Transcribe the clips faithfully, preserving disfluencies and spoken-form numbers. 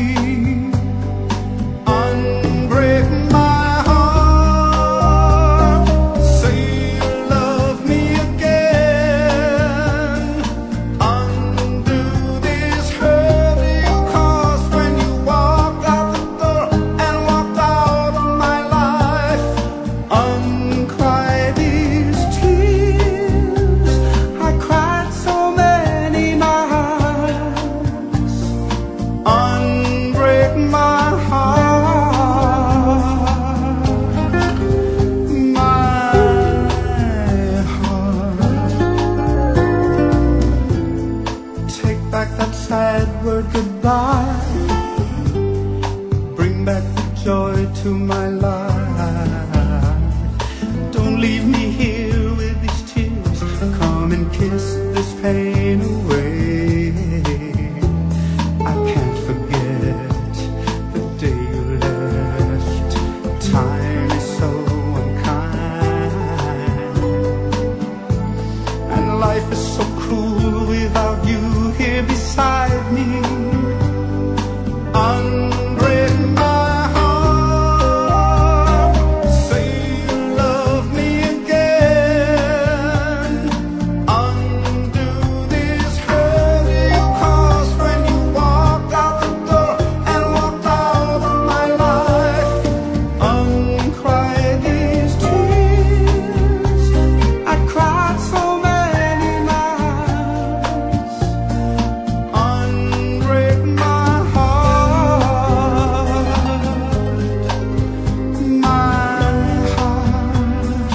Unbreak my heart, say you love me again. Undo this hurt you caused when you walked out the door and walked out of my life. Uncry these tears, I cried so many nights. Unbreak my heart, my heart. Take back that sad word goodbye. Bring back the joy to my life. Don't leave me here with these tears. Come and kiss this pain away. I can't forget the day you left. Time is so unkind, and life is so cruel without you here beside me. Unbreak my heart, say you love me again. Undo this hurt you caused when you walked out the door and walked out of my life. Uncry these tears, I cried so many nights. Unbreak my heart, my heart.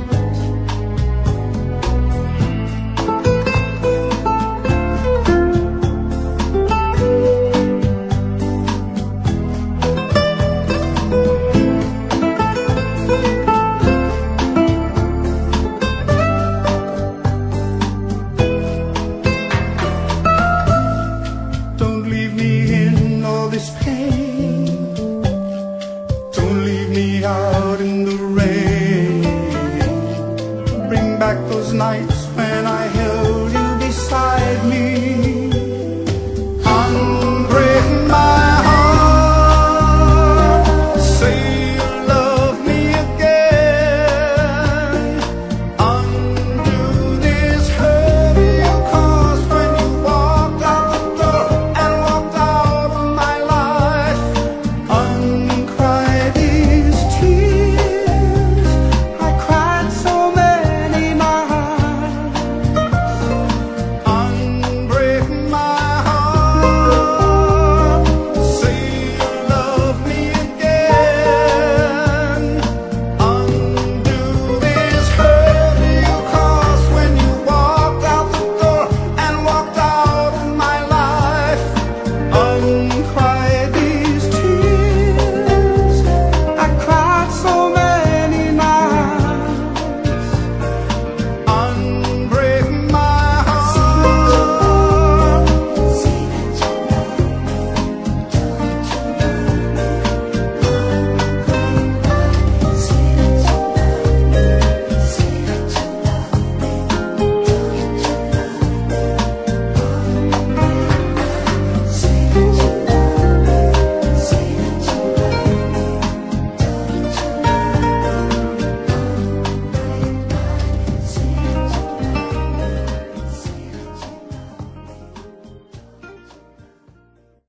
Don't leave me in all this pain. Don't leave me out in the rain. Bring back those nights when I held you beside me. Unbreak my heart, say you love me again. Undo this hurt you caused when you walked out the door and walked out of my life. Uncry these tears, I cried so many nights. Unbreak my heart, say you love me again. Undo this hurt you caused when you walked out the door and walked out of my life. Uncry